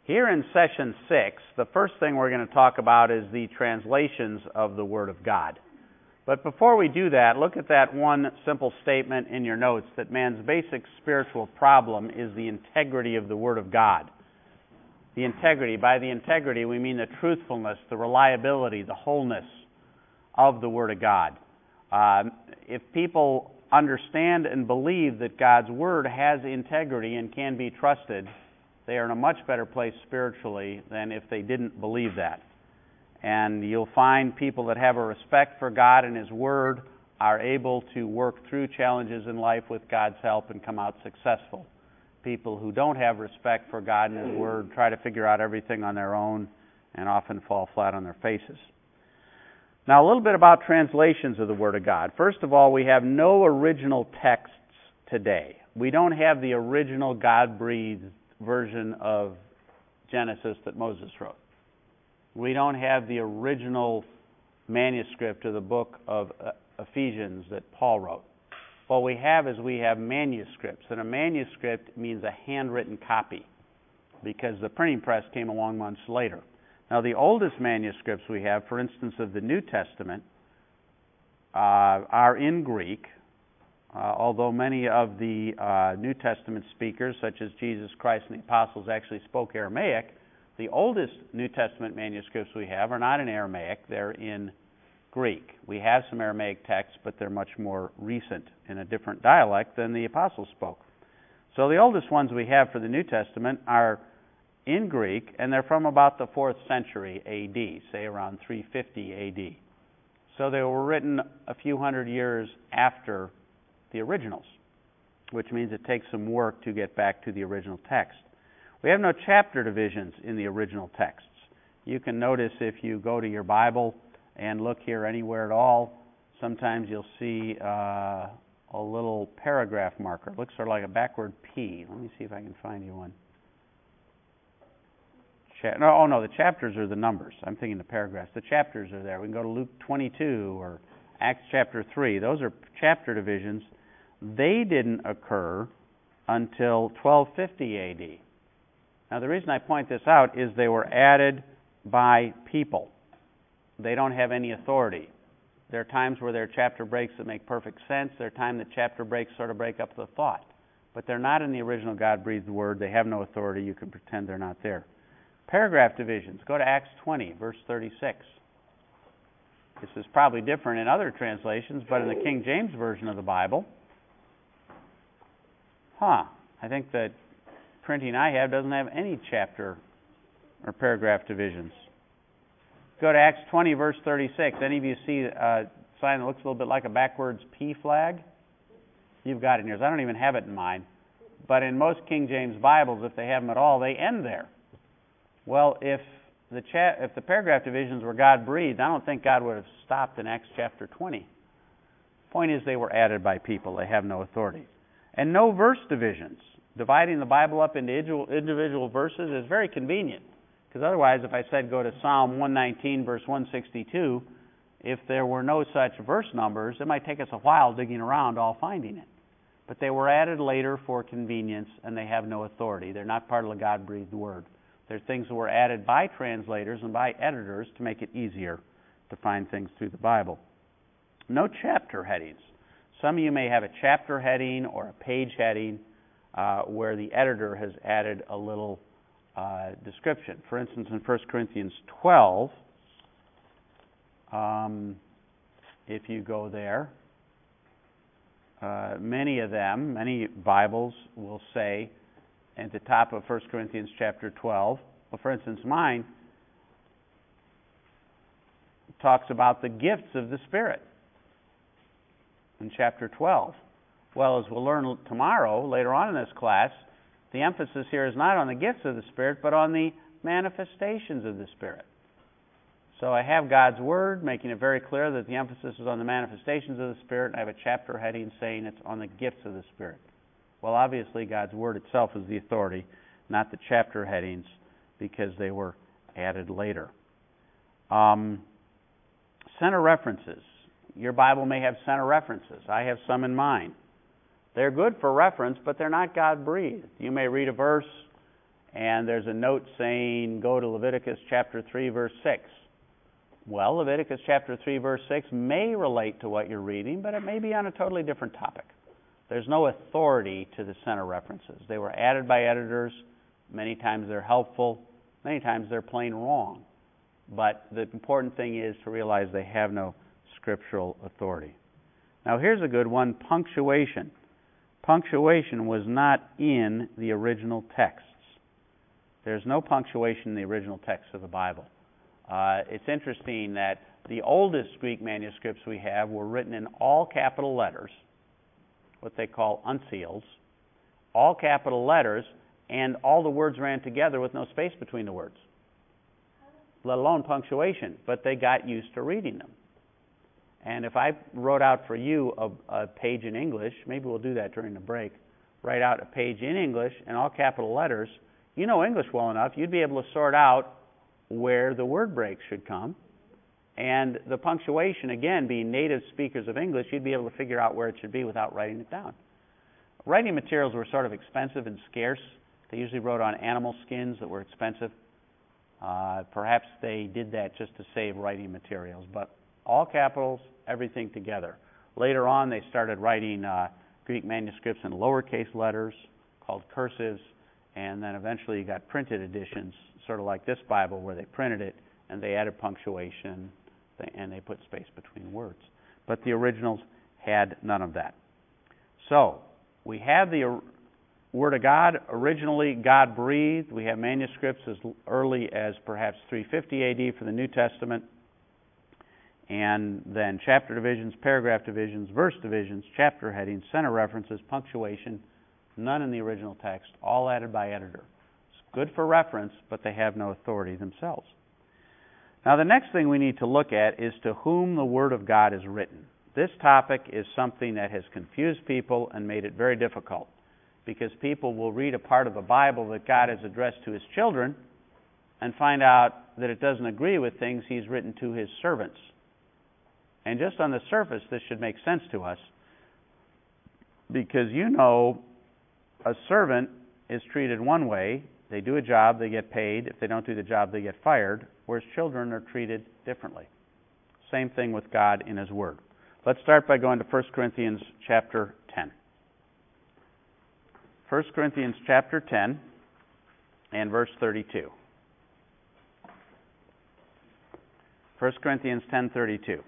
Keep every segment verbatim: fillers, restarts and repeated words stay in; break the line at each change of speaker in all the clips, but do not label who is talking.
Here in session six, the first thing we're going to talk about is the translations of the Word of God. But before we do that, look at that one simple statement in your notes that man's basic spiritual problem is the integrity of the Word of God. The integrity. By the integrity, we mean the truthfulness, the reliability, the wholeness of the Word of God. Uh, if people understand and believe that God's Word has integrity and can be trusted, they are in a much better place spiritually than if they didn't believe that. And you'll find people that have a respect for God and His Word are able to work through challenges in life with God's help and come out successful. People who don't have respect for God and His Word try to figure out everything on their own and often fall flat on their faces. Now, a little bit about translations of the Word of God. First of all, we have no original texts today. We don't have the original God-breathed version of Genesis that Moses wrote. We don't have the original manuscript of the book of Ephesians that Paul wrote. What we have is we have manuscripts, and a manuscript means a handwritten copy because the printing press came along months later. Now, the oldest manuscripts we have, for instance, of the New Testament, uh, are in Greek. Uh, although many of the uh, New Testament speakers, such as Jesus Christ and the apostles, actually spoke Aramaic, the oldest New Testament manuscripts we have are not in Aramaic, they're in Greek. We have some Aramaic texts, but they're much more recent in a different dialect than the apostles spoke. So the oldest ones we have for the New Testament are in Greek, and they're from about the fourth century A D, say around three fifty A D. So they were written a few hundred years after the originals, which means it takes some work to get back to the original text. We have no chapter divisions in the original texts. You can notice if you go to your Bible and look here anywhere at all, sometimes you'll see uh, a little paragraph marker. It looks sort of like a backward P. Let me see if I can find you one. Cha- no, oh no, the chapters are the numbers. I'm thinking the paragraphs. The chapters are there. We can go to Luke twenty-two or Acts chapter three. Those are chapter divisions. They didn't occur until twelve fifty A D. Now, the reason I point this out is they were added by people. They don't have any authority. There are times where there are chapter breaks that make perfect sense. There are times that chapter breaks sort of break up the thought. But they're not in the original God-breathed Word. They have no authority. You can pretend they're not there. Paragraph divisions. Go to Acts twenty, verse thirty-six. This is probably different in other translations, but in the King James Version of the Bible, huh, I think the printing I have doesn't have any chapter or paragraph divisions. Go to Acts twenty, verse thirty-six. Any of you see a sign that looks a little bit like a backwards P flag? You've got it in yours. I don't even have it in mine. But in most King James Bibles, if they have them at all, they end there. Well, if the cha- if the paragraph divisions were God-breathed, I don't think God would have stopped in Acts chapter twenty. Point is, they were added by people. They have no authority. And no verse divisions. Dividing the Bible up into individual verses is very convenient. Because otherwise, if I said go to Psalm one nineteen, verse one sixty-two, if there were no such verse numbers, it might take us a while digging around all finding it. But they were added later for convenience, and they have no authority. They're not part of the God-breathed Word. They're things that were added by translators and by editors to make it easier to find things through the Bible. No chapter headings. Some of you may have a chapter heading or a page heading uh, where the editor has added a little uh, description. For instance, in First Corinthians twelve, um, if you go there, uh, many of them, many Bibles will say, at the top of First Corinthians chapter twelve, well, for instance, mine talks about the gifts of the Spirit in chapter twelve. Well, as we'll learn tomorrow, later on in this class, the emphasis here is not on the gifts of the Spirit, but on the manifestations of the Spirit. So I have God's Word making it very clear that the emphasis is on the manifestations of the Spirit, and I have a chapter heading saying it's on the gifts of the Spirit. Well, obviously, God's Word itself is the authority, not the chapter headings, because they were added later. Um, center references. Your Bible may have center references. I have some in mine. They're good for reference, but they're not God-breathed. You may read a verse and there's a note saying, go to Leviticus chapter three, verse six. Well, Leviticus chapter three, verse six may relate to what you're reading, but it may be on a totally different topic. There's no authority to the center references. They were added by editors. Many times they're helpful. Many times they're plain wrong. But the important thing is to realize they have no scriptural authority. Now here's a good one, punctuation. Punctuation was not in the original texts. There's no punctuation in the original text of the Bible. Uh, it's interesting that the oldest Greek manuscripts we have were written in all capital letters, what they call uncials, all capital letters, and all the words ran together with no space between the words, let alone punctuation, but they got used to reading them. And if I wrote out for you a, a page in English, maybe we'll do that during the break, write out a page in English in all capital letters, you know English well enough, you'd be able to sort out where the word breaks should come. And the punctuation, again, being native speakers of English, you'd be able to figure out where it should be without writing it down. Writing materials were sort of expensive and scarce. They usually wrote on animal skins that were expensive. Uh, perhaps they did that just to save writing materials, but all capitals, everything together. Later on, they started writing uh, Greek manuscripts in lowercase letters called cursives, and then eventually you got printed editions, sort of like this Bible, where they printed it and they added punctuation and they put space between words. But the originals had none of that. So, we have the Word of God, originally God-breathed. We have manuscripts as early as perhaps three fifty A D for the New Testament. And then chapter divisions, paragraph divisions, verse divisions, chapter headings, center references, punctuation, none in the original text, all added by editor. It's good for reference, but they have no authority themselves. Now the next thing we need to look at is to whom the Word of God is written. This topic is something that has confused people and made it very difficult, because people will read a part of the Bible that God has addressed to His children and find out that it doesn't agree with things He's written to His servants. And just on the surface, this should make sense to us, because you know a servant is treated one way. They do a job, they get paid. If they don't do the job, they get fired, whereas children are treated differently. Same thing with God in His Word. Let's start by going to First Corinthians chapter ten. First Corinthians chapter ten and verse thirty-two. First Corinthians ten thirty-two.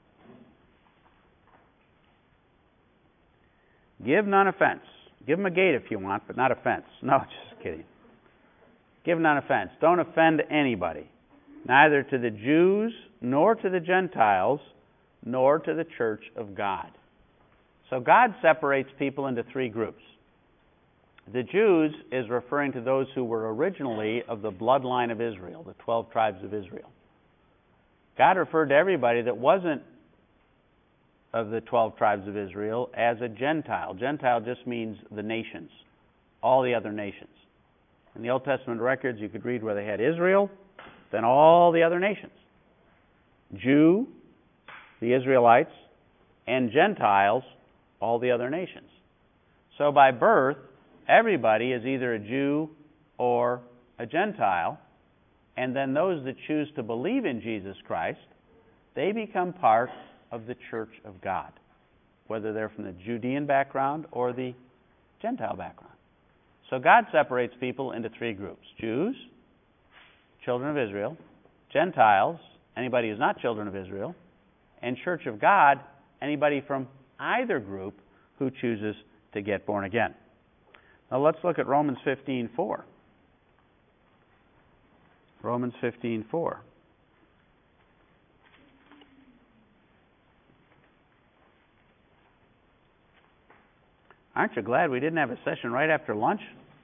Give none offense. Give them a gate if you want, but not offense. No, just kidding. Give none offense. Don't offend anybody, neither to the Jews, nor to the Gentiles, nor to the church of God. So God separates people into three groups. The Jews is referring to those who were originally of the bloodline of Israel, the twelve tribes of Israel. God referred to everybody that wasn't of the twelve tribes of Israel as a Gentile. Gentile just means the nations, all the other nations. In the Old Testament records, you could read where they had Israel, then all the other nations. Jew, the Israelites, and Gentiles, all the other nations. So by birth, everybody is either a Jew or a Gentile, and then those that choose to believe in Jesus Christ, they become part of the church of God, whether they're from the Judean background or the Gentile background. So God separates people into three groups: Jews, children of Israel; Gentiles, anybody who's not children of Israel; and church of God, anybody from either group who chooses to get born again. Now let's look at Romans fifteen four. Romans fifteen four. Aren't you glad we didn't have a session right after lunch?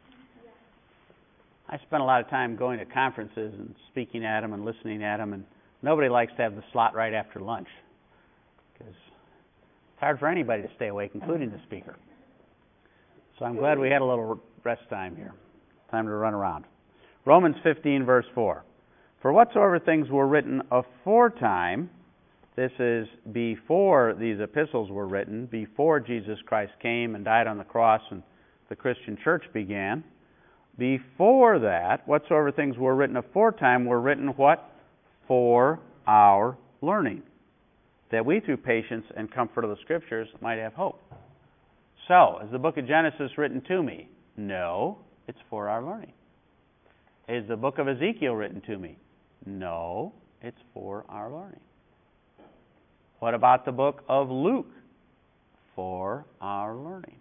I spent a lot of time going to conferences and speaking at them and listening at them, and nobody likes to have the slot right after lunch, because it's hard for anybody to stay awake, including the speaker. So I'm glad we had a little rest time here. Time to run around. Romans fifteen, verse four. For whatsoever things were written aforetime, this is before these epistles were written, before Jesus Christ came and died on the cross and the Christian church began, Before that, whatsoever things were written aforetime were written what? For our learning, that we through patience and comfort of the Scriptures might have hope. So, is the book of Genesis written to me? No, it's for our learning. Is the book of Ezekiel written to me? No, it's for our learning. What about the book of Luke? For our learning.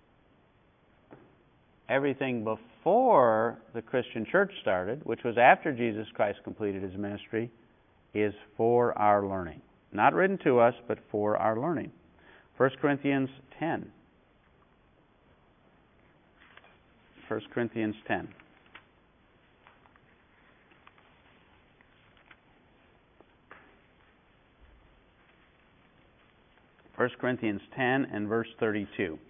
Everything before the Christian church started, which was after Jesus Christ completed his ministry, is for our learning. Not written to us, but for our learning. First Corinthians ten. First Corinthians ten. First Corinthians ten and verse thirty-two.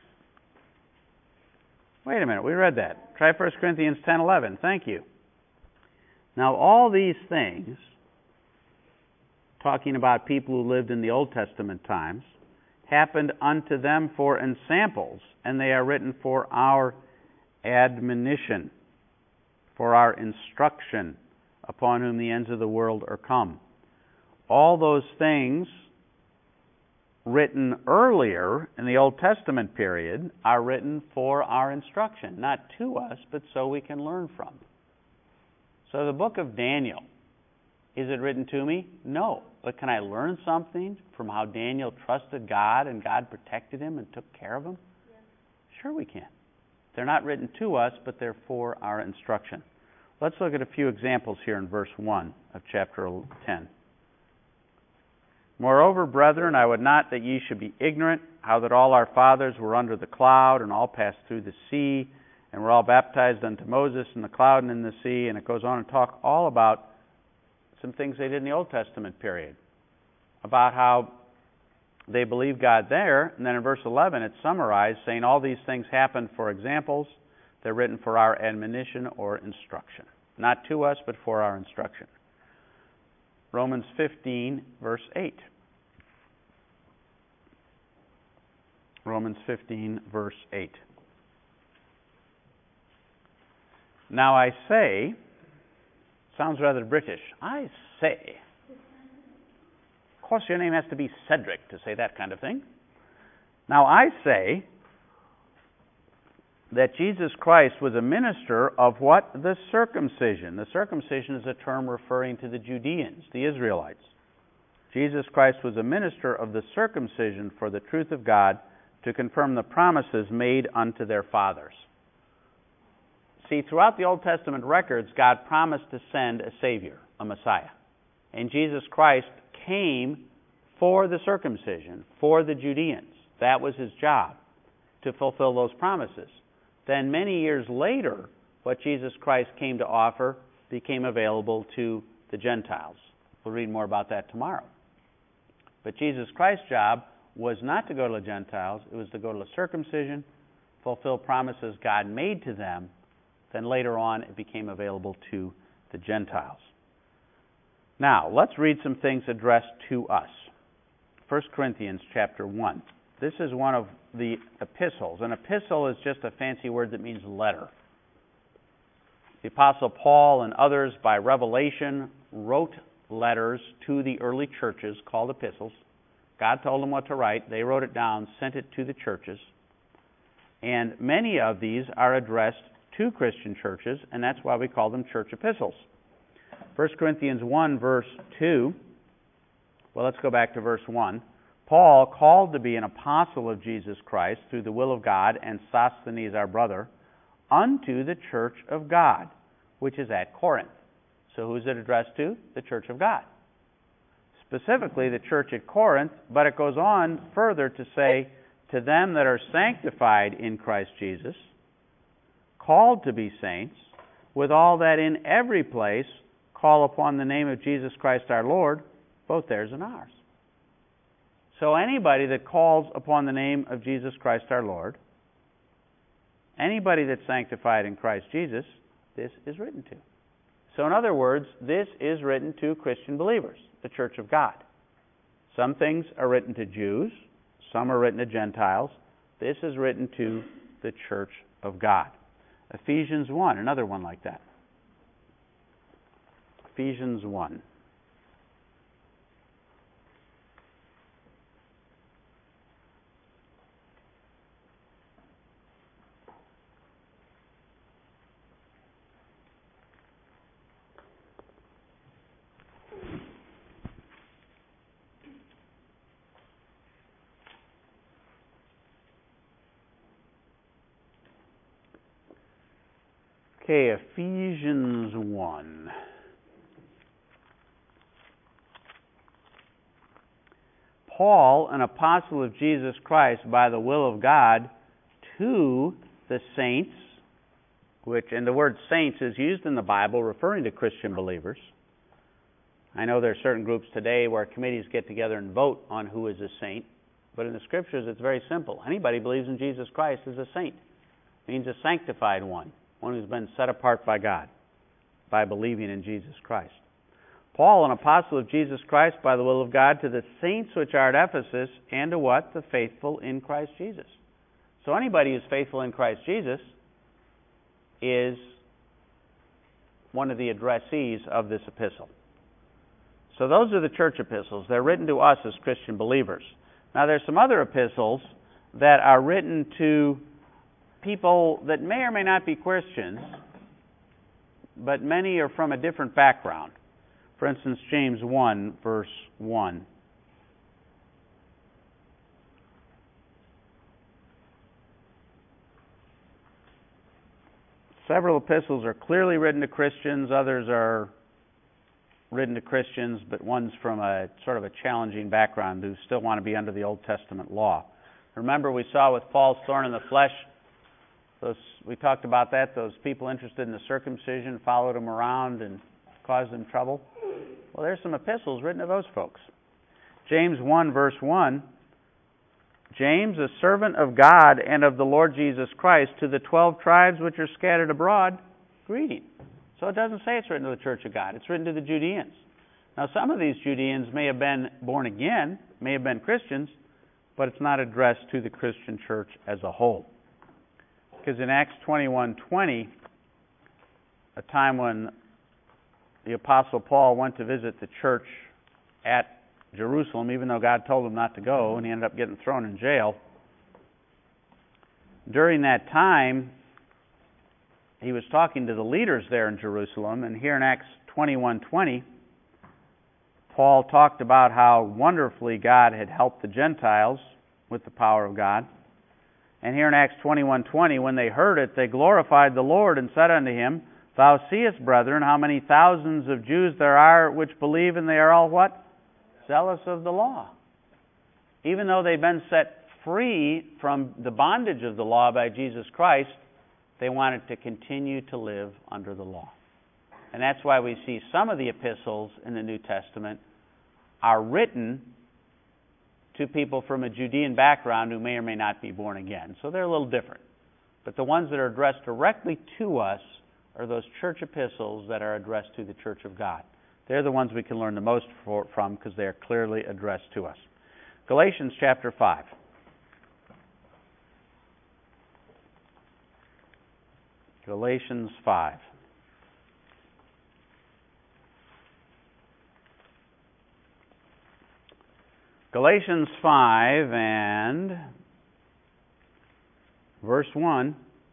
Wait a minute, we read that. Try First Corinthians ten eleven. Thank you. Now all these things, talking about people who lived in the Old Testament times, happened unto them for ensamples, and they are written for our admonition, for our instruction, upon whom the ends of the world are come. All those things written earlier in the Old Testament period are written for our instruction, not to us, but so we can learn from. So the book of Daniel, is it written to me? No. But can I learn something from how Daniel trusted God and God protected him and took care of him? Yes. Sure we can. They're not written to us, but they're for our instruction. Let's look at a few examples here in verse one of chapter ten. Moreover, brethren, I would not that ye should be ignorant, how that all our fathers were under the cloud, and all passed through the sea, and were all baptized unto Moses in the cloud and in the sea. And it goes on and talk all about some things they did in the Old Testament period, about how they believed God there. And then in verse eleven, it's summarized, saying all these things happened for examples. They're written for our admonition or instruction. Not to us, but for our instruction. Romans fifteen, verse eight. Romans fifteen, verse eight. Now I say, sounds rather British, I say. Of course, your name has to be Cedric to say that kind of thing. Now I say that Jesus Christ was a minister of what? The circumcision. The circumcision is a term referring to the Judeans, the Israelites. Jesus Christ was a minister of the circumcision for the truth of God, to confirm the promises made unto their fathers. See, throughout the Old Testament records, God promised to send a Savior, a Messiah. And Jesus Christ came for the circumcision, for the Judeans. That was his job, to fulfill those promises. Then many years later, what Jesus Christ came to offer became available to the Gentiles. We'll read more about that tomorrow. But Jesus Christ's job was not to go to the Gentiles. It was to go to the circumcision, fulfill promises God made to them. Then later on, it became available to the Gentiles. Now, let's read some things addressed to us. First Corinthians chapter one. This is one of the epistles. An epistle is just a fancy word that means letter. The Apostle Paul and others, by revelation, wrote letters to the early churches called epistles. God told them what to write. They wrote it down, sent it to the churches. And many of these are addressed to Christian churches, and that's why we call them church epistles. First Corinthians one, verse two. Well, let's go back to verse one. Paul, called to be an apostle of Jesus Christ through the will of God, and Sosthenes our brother, unto the church of God, which is at Corinth. So who's it addressed to? The church of God. Specifically, the church at Corinth, but it goes on further to say, to them that are sanctified in Christ Jesus, called to be saints, with all that in every place call upon the name of Jesus Christ our Lord, both theirs and ours. So anybody that calls upon the name of Jesus Christ our Lord, anybody that's sanctified in Christ Jesus, this is written to. So in other words, this is written to Christian believers, the church of God. Some things are written to Jews, some are written to Gentiles. This is written to the church of God. Ephesians one, another one like that. Ephesians one. Okay, Ephesians one. Paul, an apostle of Jesus Christ by the will of God, to the saints, which, and the word saints is used in the Bible referring to Christian believers. I know there are certain groups today where committees get together and vote on who is a saint, but in the Scriptures it's very simple. Anybody who believes in Jesus Christ is a saint. It means a sanctified one. One who's been set apart by God by believing in Jesus Christ. Paul, an apostle of Jesus Christ by the will of God, to the saints which are at Ephesus, and to what? The faithful in Christ Jesus. So anybody who's faithful in Christ Jesus is one of the addressees of this epistle. So those are the church epistles. They're written to us as Christian believers. Now there's some other epistles that are written to people that may or may not be Christians, but many are from a different background. For instance, James one, verse one. Several epistles are clearly written to Christians, others are written to Christians, but one's from a sort of a challenging background who still want to be under the Old Testament law. Remember, we saw with Paul's thorn in the flesh, those we talked about that, those people interested in the circumcision followed him around and caused him trouble. Well, there's some epistles written to those folks. James one, verse one, James, a servant of God and of the Lord Jesus Christ, to the twelve tribes which are scattered abroad, greeting. So it doesn't say it's written to the church of God. It's written to the Judeans. Now, some of these Judeans may have been born again, may have been Christians, but it's not addressed to the Christian church as a whole. Because in Acts twenty-one twenty, a time when the Apostle Paul went to visit the church at Jerusalem, even though God told him not to go, and he ended up getting thrown in jail. During that time, he was talking to the leaders there in Jerusalem, and here in Acts twenty-one twenty, Paul talked about how wonderfully God had helped the Gentiles with the power of God. And here in Acts twenty-one twenty, when they heard it, they glorified the Lord and said unto him, Thou seest, brethren, how many thousands of Jews there are which believe, and they are all what? Zealous of the law. Even though they've been set free from the bondage of the law by Jesus Christ, they wanted to continue to live under the law. And that's why we see some of the epistles in the New Testament are written to people from a Judean background who may or may not be born again. So they're a little different. But the ones that are addressed directly to us are those church epistles that are addressed to the church of God. They're the ones we can learn the most for, from because they are clearly addressed to us. Galatians chapter five. Galatians five. Galatians five and verse one.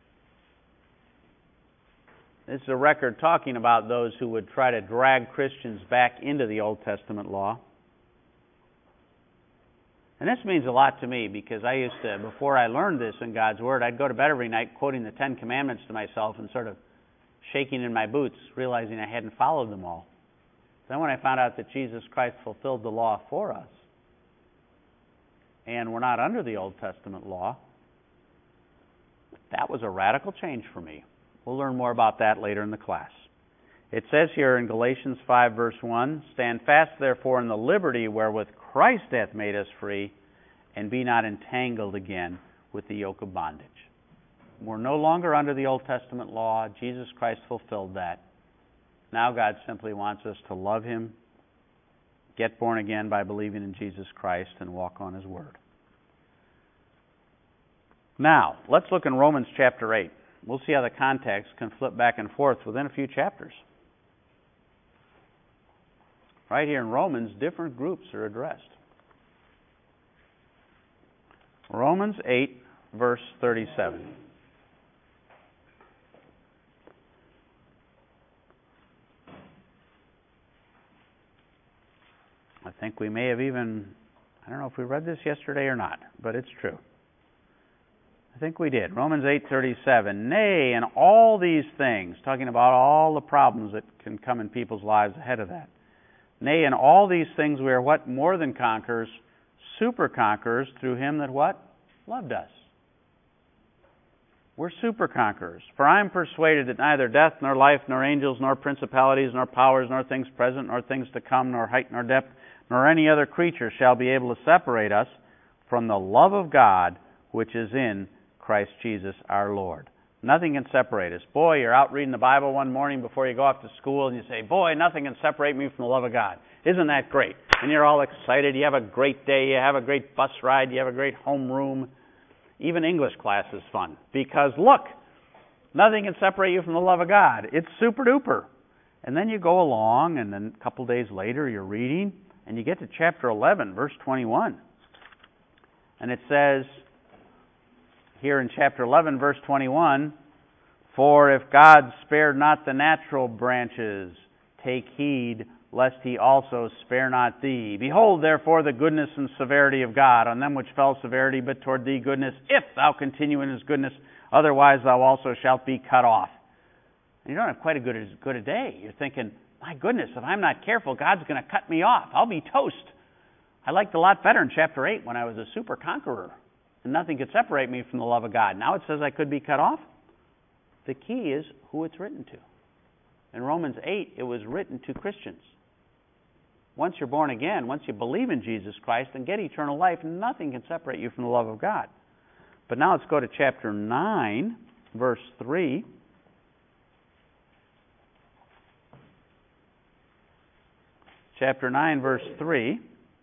This is a record talking about those who would try to drag Christians back into the Old Testament law. And this means a lot to me because I used to, before I learned this in God's Word, I'd go to bed every night quoting the Ten Commandments to myself and sort of shaking in my boots, realizing I hadn't followed them all. Then when I found out that Jesus Christ fulfilled the law for us, and we're not under the Old Testament law, that was a radical change for me. We'll learn more about that later in the class. It says here in Galatians five, verse one, Stand fast, therefore, in the liberty wherewith Christ hath made us free, and be not entangled again with the yoke of bondage. We're no longer under the Old Testament law. Jesus Christ fulfilled that. Now God simply wants us to love Him, get born again by believing in Jesus Christ, and walk on His Word. Now, let's look in Romans chapter eight. we'll see how the context can flip back and forth within a few chapters. Right here in Romans, different groups are addressed. Romans eight, verse thirty-seven. I think we may have even, I don't know if we read this yesterday or not, but it's true. I think we did. Romans eight thirty-seven. Nay, in all these things, talking about all the problems that can come in people's lives ahead of that. Nay, in all these things we are what? More than conquerors, super conquerors through him that what? Loved us. We're super conquerors. For I am persuaded that neither death, nor life, nor angels, nor principalities, nor powers, nor things present, nor things to come, nor height, nor depth, nor any other creature shall be able to separate us from the love of God which is in Christ Jesus our Lord. Nothing can separate us. Boy, you're out reading the Bible one morning before you go off to school and you say, boy, nothing can separate me from the love of God. Isn't that great? And you're all excited. You have a great day. You have a great bus ride. You have a great homeroom. Even English class is fun. Because look, nothing can separate you from the love of God. It's super duper. And then you go along and then a couple days later you're reading and you get to chapter eleven, verse twenty-one. And it says, here in chapter eleven, verse twenty-one, for if God spared not the natural branches, take heed lest he also spare not thee. Behold, therefore, the goodness and severity of God. On them which fell severity, but toward thee goodness, if thou continue in his goodness, otherwise thou also shalt be cut off. And you don't have quite a good, as good a day. You're thinking, my goodness, if I'm not careful, God's going to cut me off. I'll be toast. I liked a lot better in chapter eight when I was a super conqueror. And nothing could separate me from the love of God. Now it says I could be cut off. The key is who it's written to. In Romans eight, it was written to Christians. Once you're born again, once you believe in Jesus Christ and get eternal life, nothing can separate you from the love of God. But now let's go to chapter nine, verse three. Chapter nine, verse three.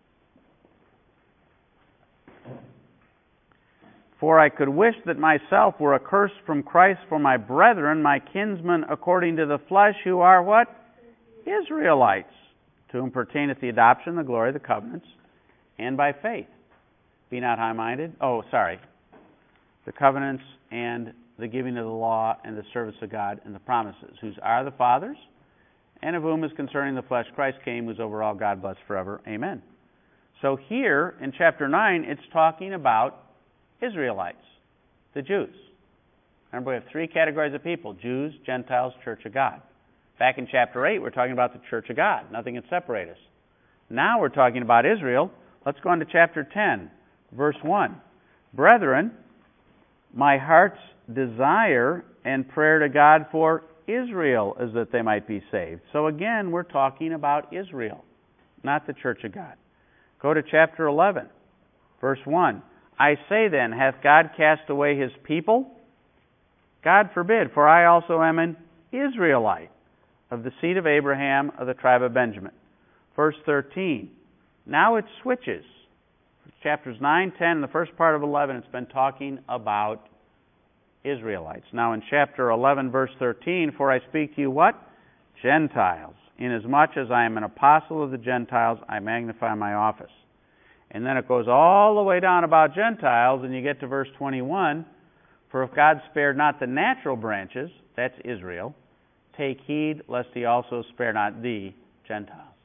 For I could wish that myself were accursed from Christ for my brethren, my kinsmen according to the flesh, who are what? Israelites, to whom pertaineth the adoption, the glory, the covenants, and by faith. Be not high-minded. Oh, sorry. The covenants and the giving of the law and the service of God and the promises, whose are the fathers, and of whom is concerning the flesh Christ came, who's over all God blessed forever. Amen. So here in chapter nine, it's talking about Israelites, the Jews. Remember, we have three categories of people: Jews, Gentiles, Church of God. Back in chapter eight, we're talking about the Church of God. Nothing can separate us. Now we're talking about Israel. Let's go on to chapter ten, verse one. Brethren, my heart's desire and prayer to God for Israel is that they might be saved. So again, we're talking about Israel, not the Church of God. Go to chapter eleven, verse one. I say then, hath God cast away his people? God forbid, for I also am an Israelite, of the seed of Abraham, of the tribe of Benjamin. Verse thirteen. Now it switches. Chapters nine, ten, and the first part of eleven, it's been talking about Israelites. Now in chapter eleven, verse thirteen, for I speak to you what? Gentiles. Inasmuch as I am an apostle of the Gentiles, I magnify my office. And then it goes all the way down about Gentiles, and you get to verse twenty-one. For if God spared not the natural branches, that's Israel, take heed lest he also spare not thee, Gentiles.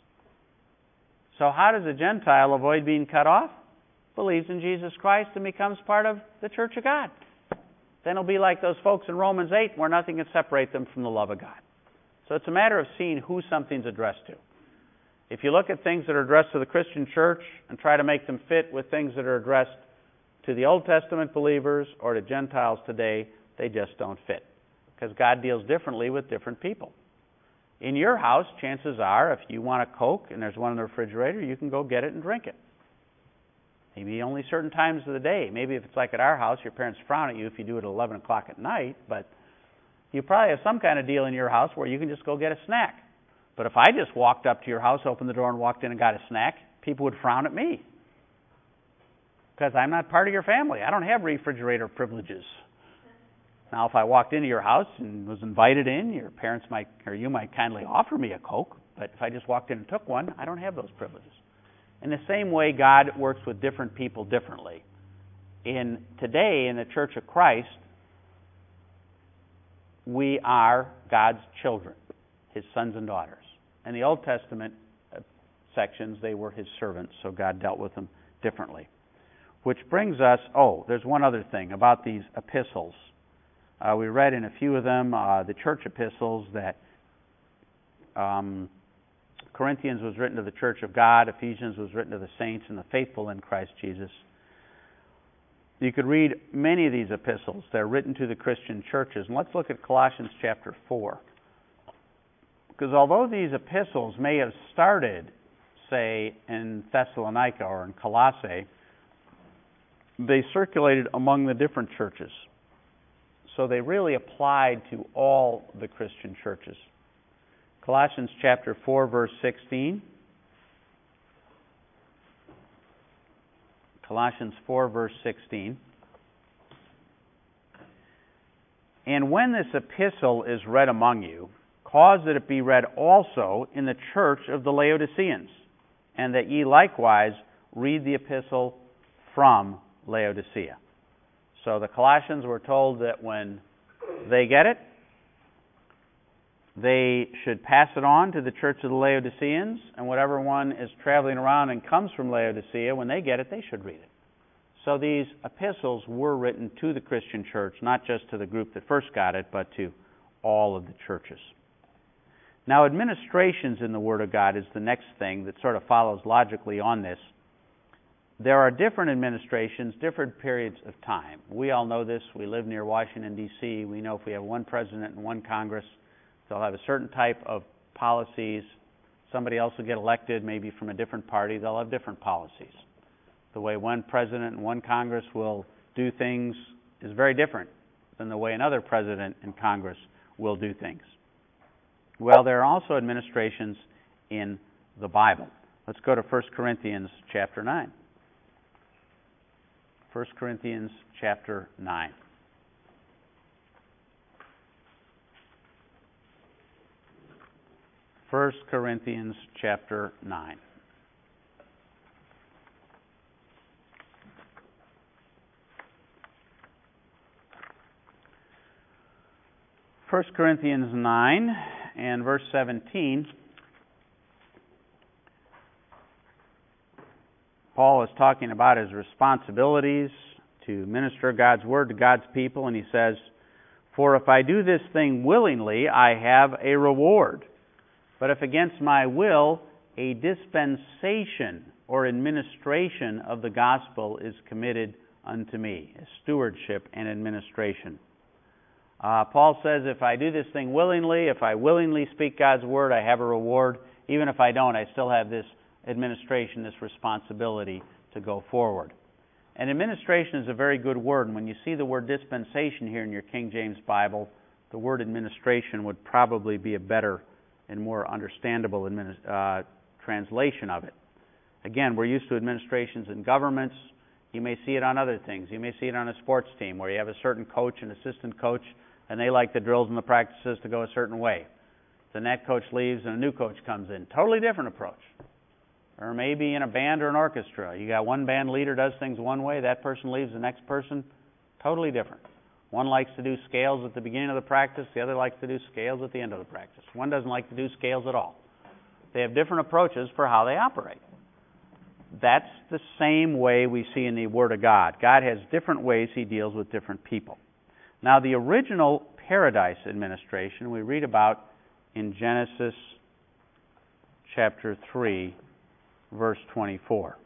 So how does a Gentile avoid being cut off? Believes in Jesus Christ and becomes part of the Church of God. Then it'll be like those folks in Romans eight, where nothing can separate them from the love of God. So it's a matter of seeing who something's addressed to. If you look at things that are addressed to the Christian church and try to make them fit with things that are addressed to the Old Testament believers or to Gentiles today, they just don't fit. Because God deals differently with different people. In your house, chances are, if you want a Coke and there's one in the refrigerator, you can go get it and drink it. Maybe only certain times of the day. Maybe if it's like at our house, your parents frown at you if you do it at eleven o'clock at night, but you probably have some kind of deal in your house where you can just go get a snack. But if I just walked up to your house, opened the door, and walked in and got a snack, people would frown at me. Because I'm not part of your family. I don't have refrigerator privileges. Now, if I walked into your house and was invited in, your parents might, or you might kindly offer me a Coke, but if I just walked in and took one, I don't have those privileges. In the same way, God works with different people differently. In today, in the Church of Christ, we are God's children, His sons and daughters. In the Old Testament sections, they were His servants, so God dealt with them differently. Which brings us, oh, there's one other thing about these epistles. Uh, we read in a few of them, uh, the church epistles, that um, Corinthians was written to the church of God, Ephesians was written to the saints and the faithful in Christ Jesus. You could read many of these epistles. They're written to the Christian churches. And let's look at Colossians chapter four. Because although these epistles may have started, say, in Thessalonica or in Colossae, they circulated among the different churches. So they really applied to all the Christian churches. Colossians chapter four, verse sixteen. Colossians four, verse sixteen. And when this epistle is read among you, cause that it be read also in the church of the Laodiceans, and that ye likewise read the epistle from Laodicea. So the Colossians were told that when they get it, they should pass it on to the church of the Laodiceans, and whatever one is traveling around and comes from Laodicea, when they get it, they should read it. So these epistles were written to the Christian church, not just to the group that first got it, but to all of the churches. Now, administrations in the Word of God is the next thing that sort of follows logically on this. There are different administrations, different periods of time. We all know this. We live near Washington, D C We know if we have one president and one Congress, they'll have a certain type of policies. Somebody else will get elected, maybe from a different party. They'll have different policies. The way one president and one Congress will do things is very different than the way another president and Congress will do things. Well, there are also administrations in the Bible. Let's go to First Corinthians chapter nine. First Corinthians chapter nine. First Corinthians chapter nine. First Corinthians nine and verse seventeen. Paul is talking about his responsibilities to minister God's word to God's people, and he says, "For if I do this thing willingly, I have a reward. But if against my will, a dispensation or administration of the gospel is committed unto me," a stewardship and administration. Uh, Paul says, if I do this thing willingly, if I willingly speak God's word, I have a reward. Even if I don't, I still have this administration, this responsibility to go forward. And administration is a very good word. And when you see the word dispensation here in your King James Bible, the word administration would probably be a better and more understandable uh, translation of it. Again, we're used to administrations in governments. You may see it on other things. You may see it on a sports team where you have a certain coach and assistant coach, and they like the drills and the practices to go a certain way. Then that coach leaves and a new coach comes in. Totally different approach. Or maybe in a band or an orchestra. You got one band leader does things one way, that person leaves, the next person, totally different. One likes to do scales at the beginning of the practice, the other likes to do scales at the end of the practice. One doesn't like to do scales at all. They have different approaches for how they operate. That's the same way we see in the Word of God. God has different ways He deals with different people. Now, the original paradise administration we read about in Genesis chapter three, verse twenty-four.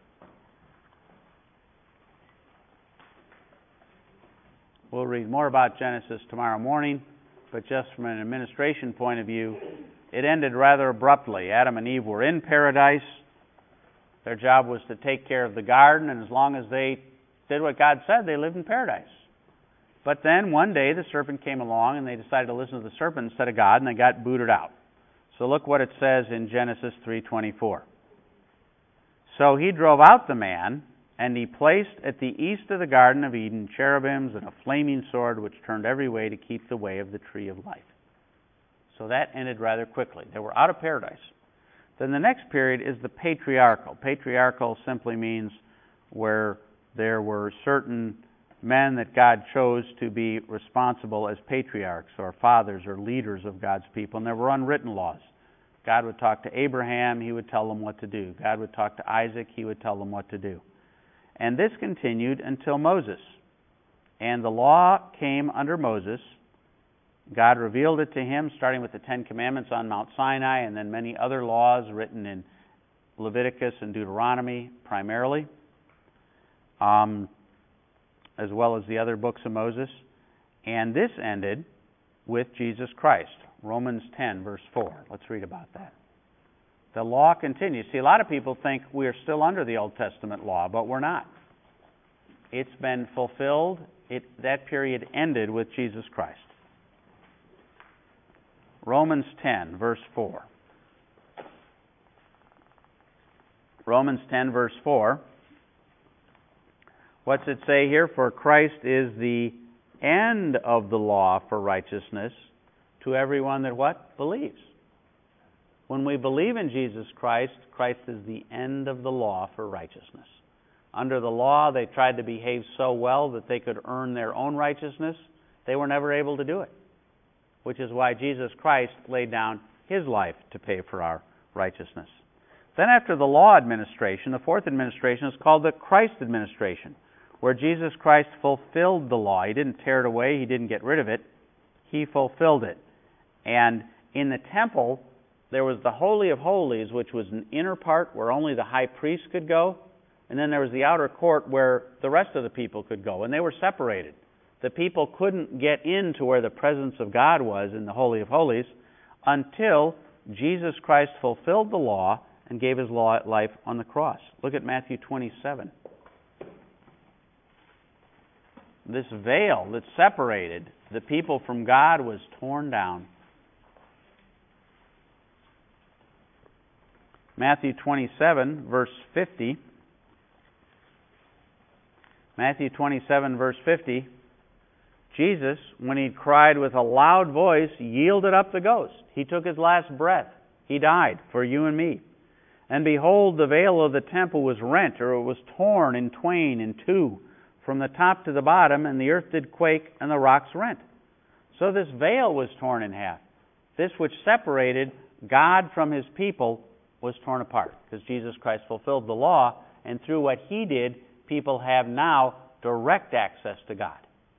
We'll read more about Genesis tomorrow morning, but just from an administration point of view, it ended rather abruptly. Adam and Eve were in paradise. Their job was to take care of the garden, and as long as they did what God said, they lived in paradise. But then one day the serpent came along, and they decided to listen to the serpent instead of God, and they got booted out. So look what it says in Genesis three twenty-four. So he drove out the man, And he placed at the east of the Garden of Eden cherubims and a flaming sword which turned every way to keep the way of the tree of life. So that ended rather quickly. They were out of paradise. Then the next period is the patriarchal. Patriarchal simply means where there were certain men that God chose to be responsible as patriarchs or fathers or leaders of God's people, and there were unwritten laws. God would talk to Abraham, he would tell them what to do. God would talk to Isaac, he would tell them what to do. And this continued until Moses. And the law came under Moses. God revealed it to him, starting with the Ten Commandments on Mount Sinai, and then many other laws written in Leviticus and Deuteronomy primarily, um, as well as the other books of Moses. And this ended with Jesus Christ. Romans ten, verse four. Let's read about that. The law continues. See, a lot of people think we are still under the Old Testament law, but we're not. It's been fulfilled. It, that period ended with Jesus Christ. Romans ten, verse four. Romans ten, verse four. What's it say here? For Christ is the end of the law for righteousness to everyone that what? Believes. When we believe in Jesus Christ, Christ is the end of the law for righteousness. Under the law, they tried to behave so well that they could earn their own righteousness. They were never able to do it, which is why Jesus Christ laid down his life to pay for our righteousness. Then after the law administration, the fourth administration is called the Christ administration, where Jesus Christ fulfilled the law. He didn't tear it away. He didn't get rid of it. He fulfilled it. And in the temple, there was the Holy of Holies, which was an inner part where only the high priest could go. And then there was the outer court where the rest of the people could go. And they were separated. The people couldn't get into where the presence of God was in the Holy of Holies until Jesus Christ fulfilled the law and gave his life on the cross. Look at Matthew twenty-seven. This veil that separated the people from God was torn down. Matthew twenty-seven, verse fifty. Matthew twenty-seven, verse fifty. Jesus, when he cried with a loud voice, yielded up the ghost. He took his last breath. He died for you and me. And behold, the veil of the temple was rent, or it was torn in twain, in two, from the top to the bottom, and the earth did quake, and the rocks rent. So this veil was torn in half. This which separated God from his people was torn apart, because Jesus Christ fulfilled the law, and through what he did, people have now direct access to God.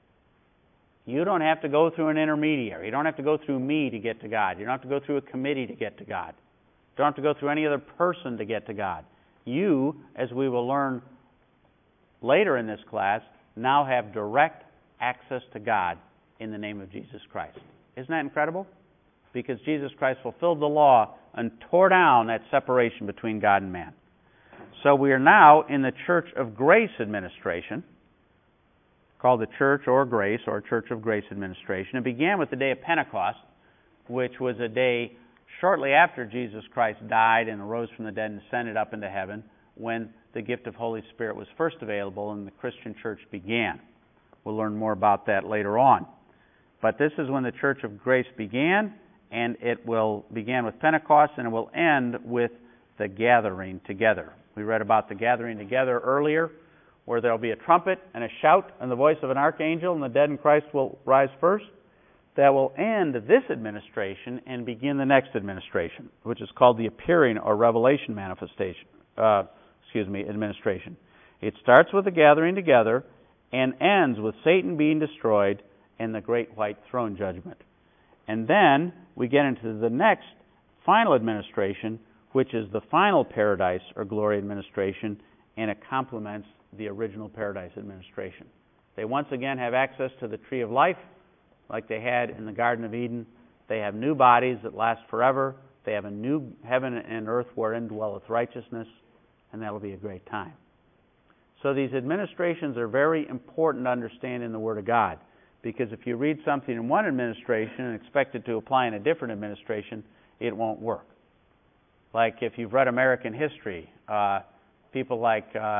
You don't have to go through an intermediary. You don't have to go through me to get to God. You don't have to go through a committee to get to God. You don't have to go through any other person to get to God. You, as we will learn later in this class, now have direct access to God in the name of Jesus Christ. Isn't that incredible? Because Jesus Christ fulfilled the law and tore down that separation between God and man. So we are now in the Church of Grace administration, called the Church or Grace or Church of Grace administration. It began with the day of Pentecost, which was a day shortly after Jesus Christ died and arose from the dead and ascended up into heaven, when the gift of Holy Spirit was first available and the Christian church began. We'll learn more about that later on. But this is when the Church of Grace began, and it will begin with Pentecost, and it will end with the gathering together. We read about the gathering together earlier, where there will be a trumpet and a shout and the voice of an archangel, and the dead in Christ will rise first. That will end this administration and begin the next administration, which is called the appearing or revelation manifestation. Uh, excuse me, administration. It starts with the gathering together and ends with Satan being destroyed and the great white throne judgment. And then we get into the next final administration, which is the final paradise or glory administration, and it complements the original paradise administration. They once again have access to the tree of life, like they had in the Garden of Eden. They have new bodies that last forever. They have a new heaven and earth wherein dwelleth righteousness, and that'll be a great time. So these administrations are very important to understand in the Word of God, because if you read something in one administration and expect it to apply in a different administration, it won't work. Like if you've read American history, uh, people like uh,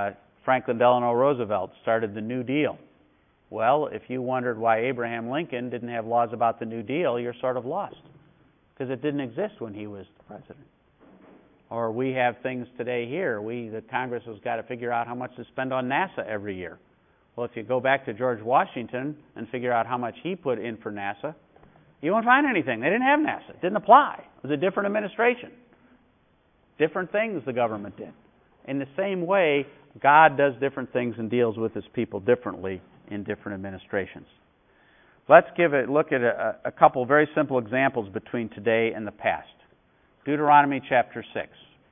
Franklin Delano Roosevelt started the New Deal. Well, if you wondered why Abraham Lincoln didn't have laws about the New Deal, you're sort of lost, because it didn't exist when he was the president. Or we have things today here. We, the Congress has got to figure out how much to spend on NASA every year. Well, if you go back to George Washington and figure out how much he put in for NASA, you won't find anything. They didn't have NASA. It didn't apply. It was a different administration. Different things the government did. In the same way, God does different things and deals with His people differently in different administrations. Let's give a look at a, a couple very simple examples between today and the past. Deuteronomy chapter six.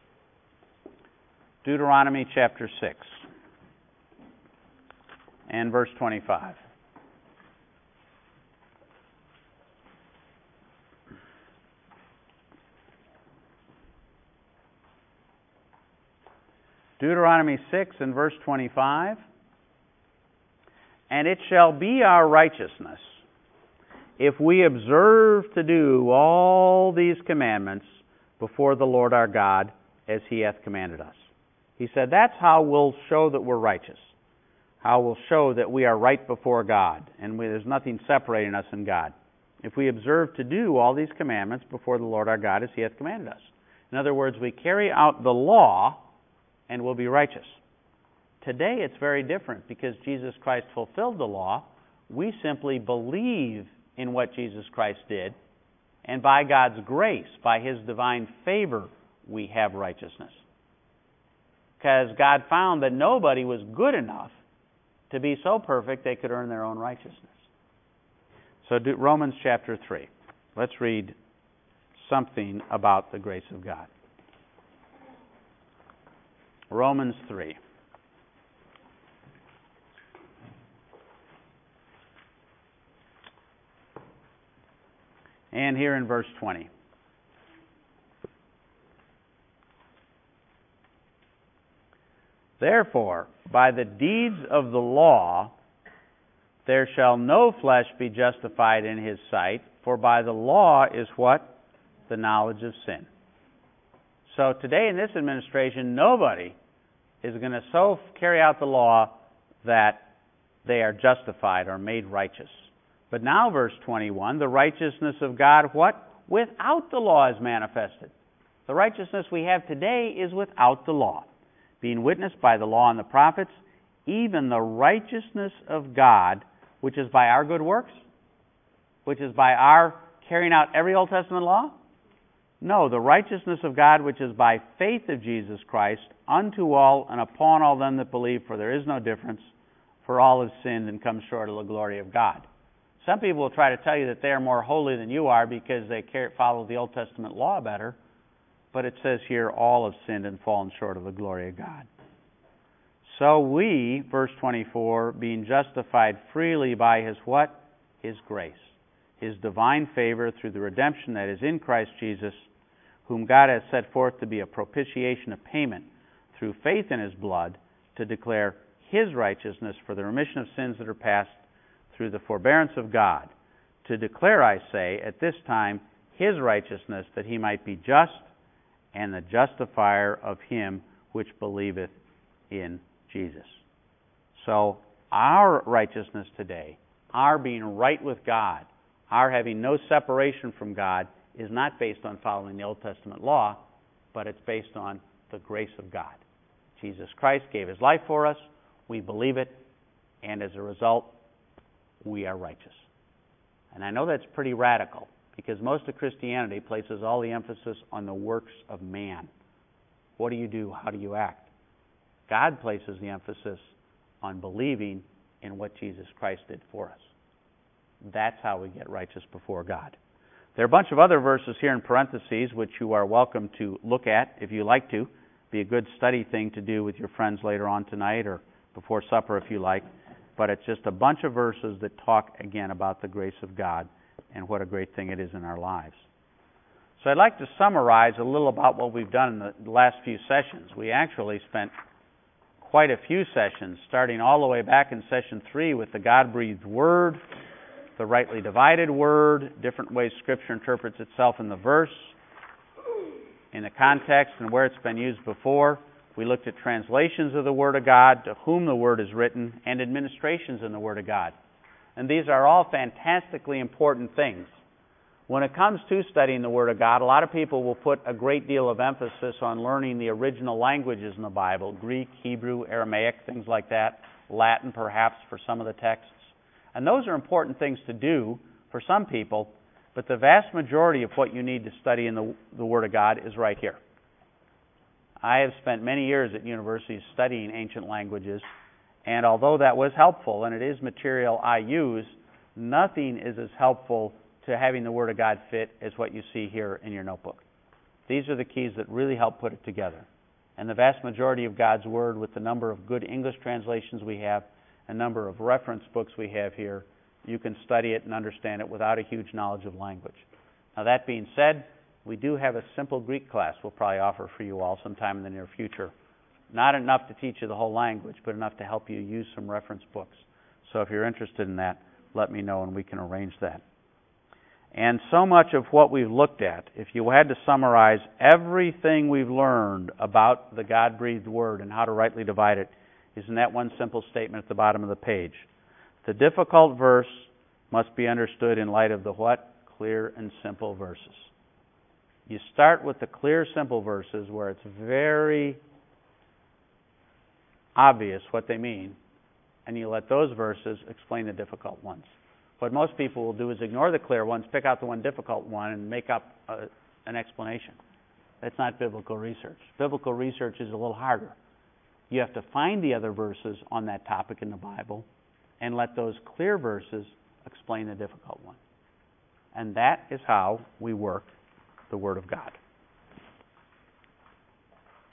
Deuteronomy chapter six and verse twenty-five. Deuteronomy six and verse twenty-five. And it shall be our righteousness, if we observe to do all these commandments before the Lord our God, as He hath commanded us. He said that's how we'll show that we're righteous. How we'll show that we are right before God, and we, there's nothing separating us and God. If we observe to do all these commandments before the Lord our God, as He hath commanded us. In other words, we carry out the law and we'll be righteous. Today it's very different because Jesus Christ fulfilled the law. We simply believe in what Jesus Christ did, and by God's grace, by His divine favor, we have righteousness. Because God found that nobody was good enough to be so perfect they could earn their own righteousness. So do Romans chapter three. Let's read something about the grace of God. Romans three. And here in verse twenty. Therefore, by the deeds of the law, there shall no flesh be justified in His sight, for by the law is what? The knowledge of sin. So today in this administration, nobody is going to so carry out the law that they are justified or made righteous. But now, verse twenty-one, the righteousness of God, what? Without the law is manifested. The righteousness we have today is without the law, being witnessed by the law and the prophets, even the righteousness of God, which is by our good works, which is by our carrying out every Old Testament law? No, the righteousness of God, which is by faith of Jesus Christ, unto all and upon all them that believe, for there is no difference, for all have sinned and come short of the glory of God. Some people will try to tell you that they are more holy than you are because they follow the Old Testament law better. But it says here, all have sinned and fallen short of the glory of God. So we, verse twenty-four, being justified freely by His what? His grace. His divine favor through the redemption that is in Christ Jesus, whom God has set forth to be a propitiation of payment through faith in His blood, to declare His righteousness for the remission of sins that are past through the forbearance of God, to declare, I say, at this time, His righteousness, that He might be just and the justifier of him which believeth in Jesus. So our righteousness today, our being right with God, our having no separation from God, is not based on following the Old Testament law, but it's based on the grace of God. Jesus Christ gave His life for us, we believe it, and as a result, we are righteous. And I know that's pretty radical, because most of Christianity places all the emphasis on the works of man. What do you do? How do you act? God places the emphasis on believing in what Jesus Christ did for us. That's how we get righteous before God. There are a bunch of other verses here in parentheses which you are welcome to look at if you like to. Be a good study thing to do with your friends later on tonight or before supper if you like. But it's just a bunch of verses that talk again about the grace of God and what a great thing it is in our lives. So I'd like to summarize a little about what we've done in the last few sessions. We actually spent quite a few sessions, starting all the way back in session three with the God-breathed Word, the rightly divided Word, different ways Scripture interprets itself in the verse, in the context and where it's been used before. We looked at translations of the Word of God, to whom the Word is written, and administrations in the Word of God. And these are all fantastically important things. When it comes to studying the Word of God, a lot of people will put a great deal of emphasis on learning the original languages in the Bible, Greek, Hebrew, Aramaic, things like that, Latin perhaps for some of the texts. And those are important things to do for some people, but the vast majority of what you need to study in the, the Word of God is right here. I have spent many years at universities studying ancient languages, and although that was helpful, and it is material I use, nothing is as helpful to having the Word of God fit as what you see here in your notebook. These are the keys that really help put it together. And the vast majority of God's Word, with the number of good English translations we have, a number of reference books we have here, you can study it and understand it without a huge knowledge of language. Now, that being said, we do have a simple Greek class we'll probably offer for you all sometime in the near future. Not enough to teach you the whole language, but enough to help you use some reference books. So if you're interested in that, let me know and we can arrange that. And so much of what we've looked at, if you had to summarize everything we've learned about the God-breathed Word and how to rightly divide it, is in that one simple statement at the bottom of the page. The difficult verse must be understood in light of the what? Clear and simple verses. You start with the clear, simple verses where it's very obvious what they mean, and you let those verses explain the difficult ones. What most people will do is ignore the clear ones, pick out the one difficult one, and make up a, an explanation. That's not biblical research. Biblical research is a little harder. You have to find the other verses on that topic in the Bible and let those clear verses explain the difficult one. And that is how we work the Word of God.